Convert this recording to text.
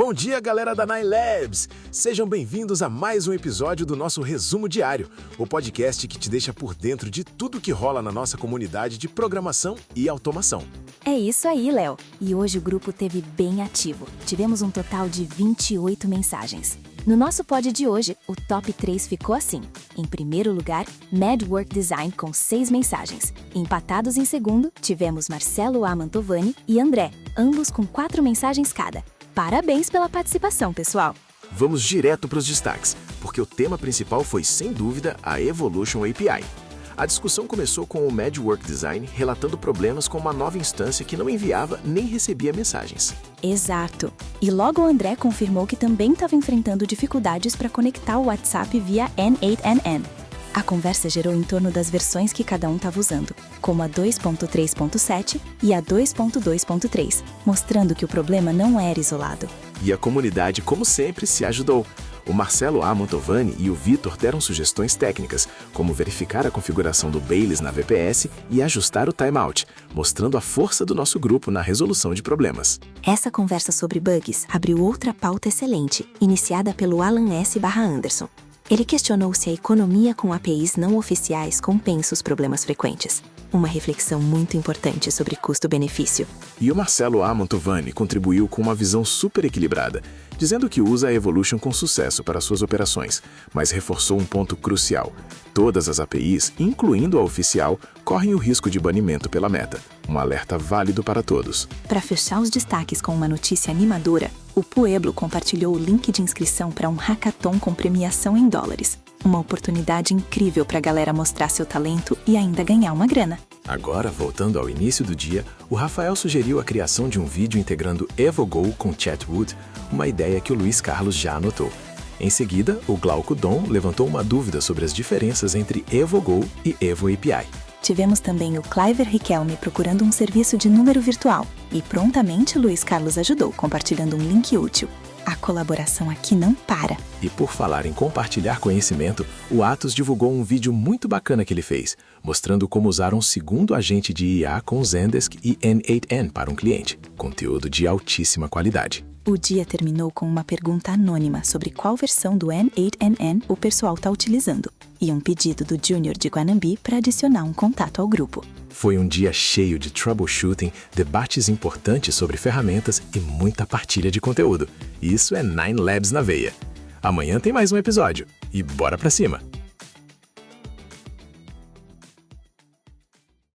Bom dia, galera da Nine Labs! Sejam bem-vindos a mais um episódio do nosso Resumo Diário, o podcast que te deixa por dentro de tudo que rola na nossa comunidade de programação e automação. É isso aí, Léo. E hoje o grupo teve bem ativo. Tivemos um total de 28 mensagens. No nosso pod de hoje, o top 3 ficou assim. Em primeiro lugar, Mad Work Design com 6 mensagens. Empatados em segundo, tivemos Marcelo A. Mantovani e André, ambos com 4 mensagens cada. Parabéns pela participação, pessoal! Vamos direto para os destaques, porque o tema principal foi, sem dúvida, a Evolution API. A discussão começou com o Mad Work Design relatando problemas com uma nova instância que não enviava nem recebia mensagens. Exato. E logo o André confirmou que também estava enfrentando dificuldades para conectar o WhatsApp via N8NN. A conversa gerou em torno das versões que cada um estava usando, como a 2.3.7 e a 2.2.3, mostrando que o problema não era isolado. E a comunidade, como sempre, se ajudou. O Marcelo A. Mantovani e o Vitor deram sugestões técnicas, como verificar a configuração do Baileys na VPS e ajustar o timeout, mostrando a força do nosso grupo na resolução de problemas. Essa conversa sobre bugs abriu outra pauta excelente, iniciada pelo Alan S.Anderson. Ele questionou se a economia com APIs não oficiais compensa os problemas frequentes. Uma reflexão muito importante sobre custo-benefício. E o Marcelo A. Mantovani contribuiu com uma visão super equilibrada, dizendo que usa a Evolution com sucesso para suas operações, mas reforçou um ponto crucial. Todas as APIs, incluindo a oficial, correm o risco de banimento pela Meta. Um alerta válido para todos. Para fechar os destaques com uma notícia animadora, o Pueblo compartilhou o link de inscrição para um hackathon com premiação em dólares. Uma oportunidade incrível para a galera mostrar seu talento e ainda ganhar uma grana. Agora, voltando ao início do dia, o Rafael sugeriu a criação de um vídeo integrando EvoGo com Chatwood, uma ideia que o Luiz Carlos já anotou. Em seguida, o Glauco Dom levantou uma dúvida sobre as diferenças entre EvoGo e Evo API. Tivemos também o Cliver Riquelme procurando um serviço de número virtual. E prontamente Luiz Carlos ajudou, compartilhando um link útil. A colaboração aqui não para. E por falar em compartilhar conhecimento, o Atos divulgou um vídeo muito bacana que ele fez, mostrando como usar um segundo agente de IA com Zendesk e N8N para um cliente. Conteúdo de altíssima qualidade. O dia terminou com uma pergunta anônima sobre qual versão do N8NN o pessoal está utilizando, e um pedido do Júnior de Guanambi para adicionar um contato ao grupo. Foi um dia cheio de troubleshooting, debates importantes sobre ferramentas e muita partilha de conteúdo. Isso é Nine Labs na veia. Amanhã tem mais um episódio. E bora pra cima!